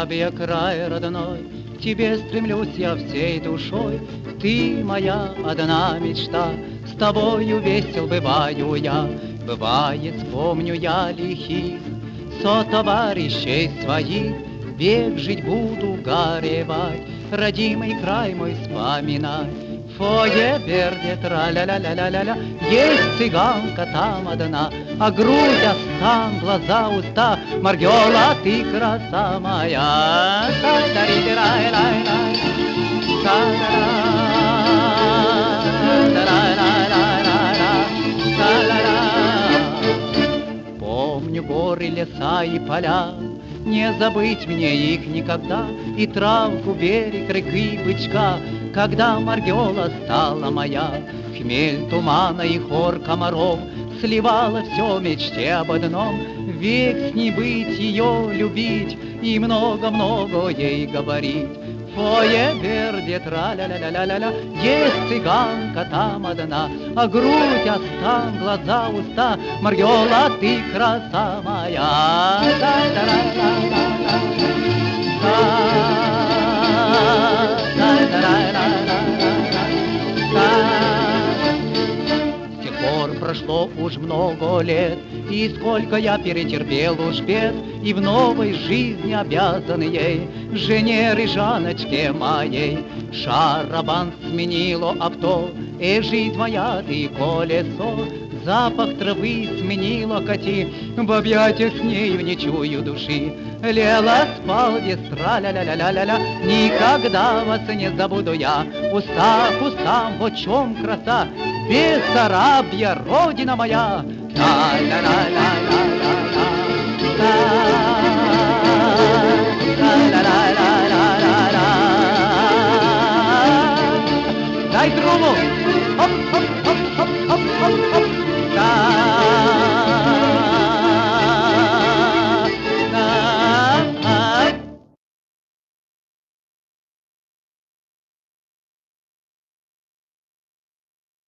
бабья край родной, к тебе стремлюсь я всей душой. Ты моя одна мечта, с тобою весел бываю я. Бывает, вспомню я лихих сотоварищей своих, век жить буду горевать, родимый край мой вспоминать. Фое верде тра-ля-ля-ля-ля-ля-ля, есть цыганка там одна, а грудь, остан, глаза, уста, Маргела, ты краса моя. Та-да-ри-ди-рай-лай-лай, та-да-ра-ра-ра-ра-ра-ра-ра, та-да-ра. Помню горы, леса и поля, не забыть мне их никогда, и травку, берег, реки, бычка, когда Маргела стала моя. Хмель тумана и хор комаров сливала все мечте об одном, век с ней быть, ее любить и много-много ей говорить. Фое верде тра-ля-ля-ля-ля-ля, есть цыганка там одна, а грудь, остан, глаза, уста, Маргела, ты краса моя. С тех пор прошло уж много лет, и сколько я перетерпел уж бед, и в новой жизни обязан ей, жене Рыжаночке моей. Шарабан сменило авто, и жизнь моя ты колесо, запах травы сменило коти, в объятиях с нею не чую души. Лела спал вестра, ля-ля-ля-ля-ля-ля, никогда вас не забуду я. Уста к устам, вот чем краса, Бессарабья, родина моя. Ля-ля-ля-ля-ля-ля-ля.